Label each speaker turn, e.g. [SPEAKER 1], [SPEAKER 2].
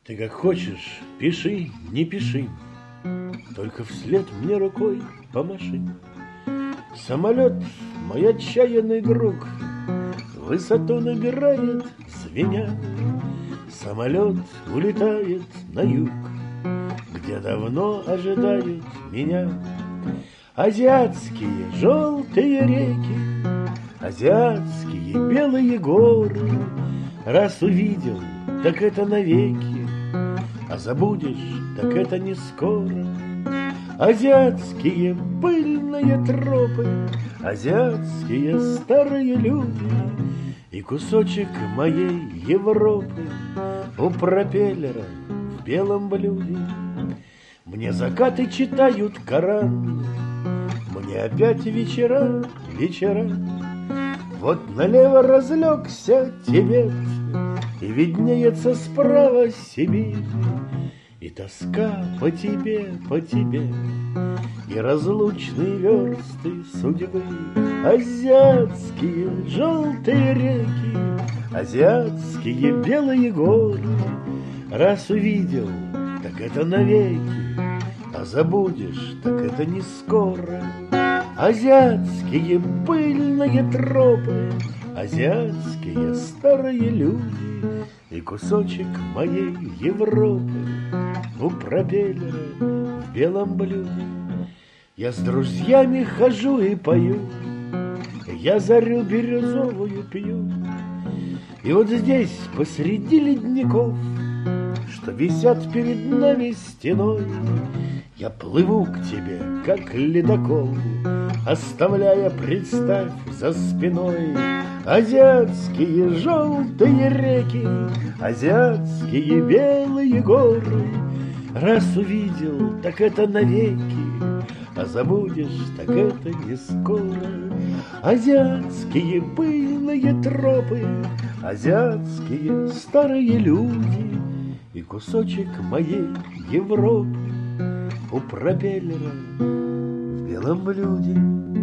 [SPEAKER 1] Ты как хочешь, пиши, не пиши, только вслед мне рукой помаши. Самолет, мой отчаянный друг, высоту набирает, звеня. Самолет улетает на юг, где давно ожидают меня. Азиатские желтые реки, азиатские белые горы. Раз увидел, так это навеки, а забудешь, так это не скоро. Азиатские пыльные тропы, азиатские старые люди и кусочек моей Европы у пропеллера в белом блюде. Мне закаты читают Коран, мне опять вечера, вечера. Вот налево разлегся Тибет, и виднеется справа Сибирь. И тоска по тебе, и разлучные версты судьбы. Азиатские желтые реки, азиатские белые горы. Раз увидел, так это навеки, а забудешь, так это не скоро. Азиатские пыльные тропы, азиатские старые люди и кусочек моей Европы у пропеллера в белом блюде. Я с друзьями хожу и пою, я зарю бирюзовую пью. И вот здесь, посреди ледников, что висят перед нами стеной, я плыву к тебе, как ледокол, оставляя, представь, за спиной азиатские желтые реки, азиатские белые горы. Раз увидел, так это навеки, а забудешь, так это не скоро. Азиатские пыльные тропы, азиатские старые люди и кусочек моей Европы у пропеллера в белом блюде.